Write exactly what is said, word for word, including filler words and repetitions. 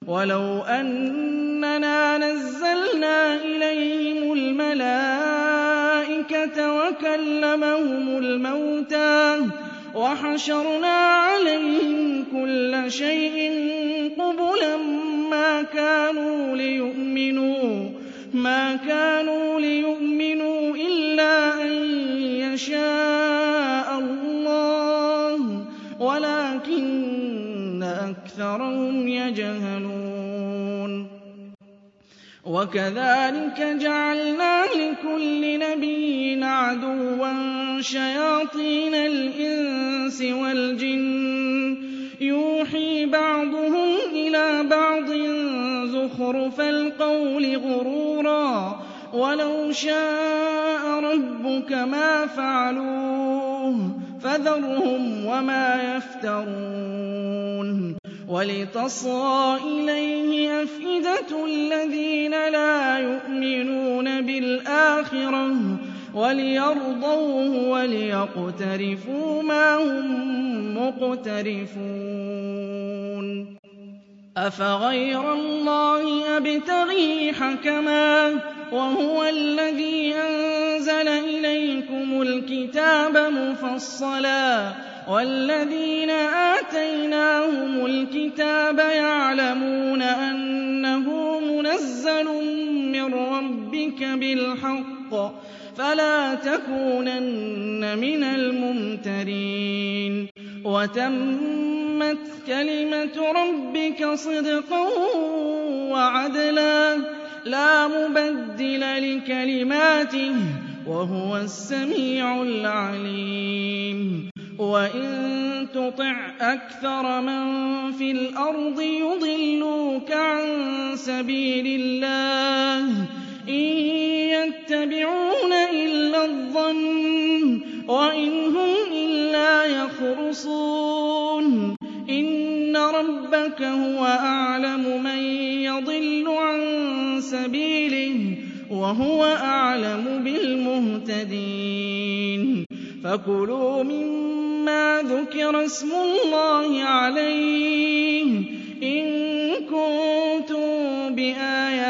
وَلَوْ أَنَّنَا نَزَّلْنَا إِلَيْهِمُ الْمَلَائِكَةَ وَكَلَّمَهُمُ الْمَوْتَىٰ وَحَشَرْنَا عَلَيْهِمْ كُلَّ شَيْءٍ قُبُلًا مَّا كَانُوا لِيُؤْمِنُوا مَا كانوا ليؤمنوا إِلَّا أَن يَشَاءَ اللَّهُ وَلَٰكِنَّ أَكْثَرَهُمْ يَجْهَلُونَ وَكَذَٰلِكَ جَعَلْنَا لِكُلِّ نَبِيٍّ عَدُوًّا شَيَاطِينَ الْإِنسِ وَالْجِنِّ يُوحِي بَعْضُهُمْ إِلَىٰ بَعْضٍ زُخْرُفَ الْقَوْلِ غُرُورًا ۚ وَلَوْ شَاءَ رَبُّكَ مَا فَعَلُوهُ فَذَرْهُمْ وَمَا يَفْتَرُونَ وَلِتَصْغَىٰ إِلَيْهِ أَفْئِدَةُ الَّذِينَ لَا يُؤْمِنُونَ بِالْآخِرَةِ وَلِيَرْضَوْهُ وَلِيَقْتَرِفُوا مَا هُم مُّقْتَرِفُونَ أَفَغَيْرَ اللَّهِ أَبْتَغِي حَكَمًا وَهُوَ الَّذِي أَنزَلَ إِلَيْكُمُ الْكِتَابَ مُفَصَّلًا ۚ وَالَّذِينَ آتَيْنَاهُمُ الْكِتَابَ يَعْلَمُونَ أَنَّهُ مُنَزَّلٌ مِّن رَّبِّكَ بِالْحَقِّ فَلَا تَكُونَنَّ مِنَ الْمُمْتَرِينَ وَتَمَّتْ كَلِمَةُ رَبِّكَ صِدْقًا وَعَدْلًا ۚ لَّا مُبَدِّلَ لِكَلِمَاتِهِ ۚ وَهُوَ السَّمِيعُ الْعَلِيمُ وَإِن تُطِعْ أَكْثَرَ مَن فِي الْأَرْضِ يُضِلُّوكَ عَن سَبِيلِ اللَّهِ ۚ إِن يَتَّبِعُونَ إِلَّا الظَّنَّ وَإِنْ هُمْ إِلَّا يَخْرُصُونَ إِنَّ رَبَّكَ هُوَ أَعْلَمُ مَن يَضِلُّ عَن سَبِيلِهِ وَهُوَ أَعْلَمُ بِالْمُهْتَدِينَ فَكُلُوا مِمَّا ذُكِرَ اسْمُ اللَّهِ عَلَيْهِ إِن كُنتُم بِآيَاتِهِ